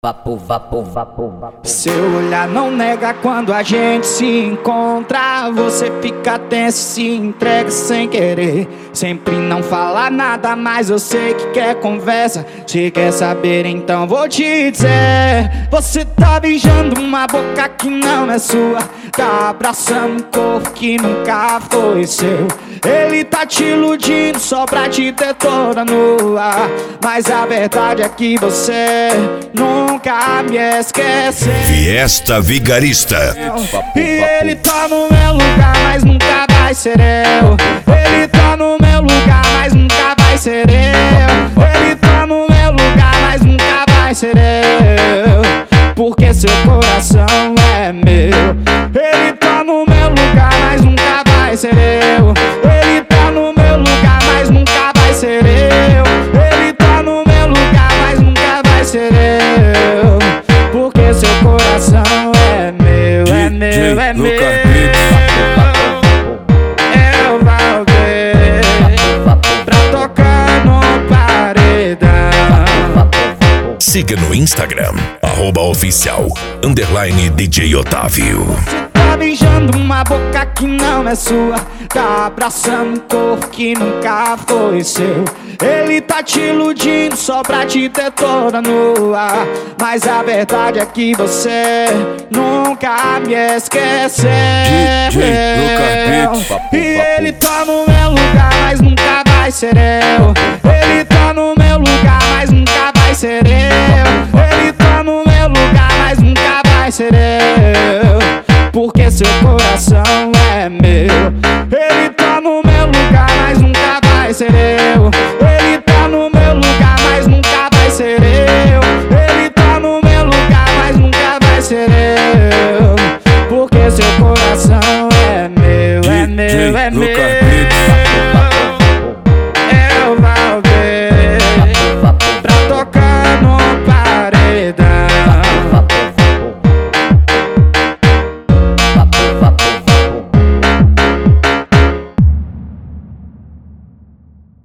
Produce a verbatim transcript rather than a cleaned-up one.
Vapo, vapo, vapo, vapo. Seu olhar não nega quando a gente se encontra. Você fica tenso e se entrega sem querer. Sempre não fala nada, mas eu sei que quer conversa. Se quer saber, então vou te dizer. Você tá beijando uma boca que não é sua, tá abraçando um corpo que nunca foi seu. Ele tá te iludindo só pra te ter toda nua, mas a verdade é que você nunca me esqueceu. Fiesta Vigarista. E ele tá no meu lugar, mas nunca vai ser eu. Ele tá no meu lugar, mas nunca vai ser eu. Ele tá no meu lugar, mas nunca vai ser eu, porque seu coração é meu. Ele tá no meu lugar, mas nunca vai ser eu. Ele tá no meu lugar, mas nunca vai ser eu. Ele tá no meu lugar, mas nunca vai ser eu, porque seu coração é meu, é meu, é meu. Eu vou ver pra tocar no paredão. Siga no Instagram, arroba oficial, underline D J Otávio. Tá beijando uma boca que não é sua, tá abraçando um corpo que nunca foi seu. Ele tá te iludindo só pra te ter toda nua, mas a verdade é que você nunca me esqueceu. E ele tá no meu lugar, mas nunca vai ser eu. Ele tá no meu lugar, mas nunca vai ser eu. Ele tá no meu lugar, mas nunca vai ser eu, porque seu coração é meu. Ele tá no meu lugar, mas nunca vai ser eu. Ele tá no meu lugar, mas nunca vai ser eu. Ele tá no meu lugar, mas nunca vai ser eu, porque seu coração é meu, é meu, é meu.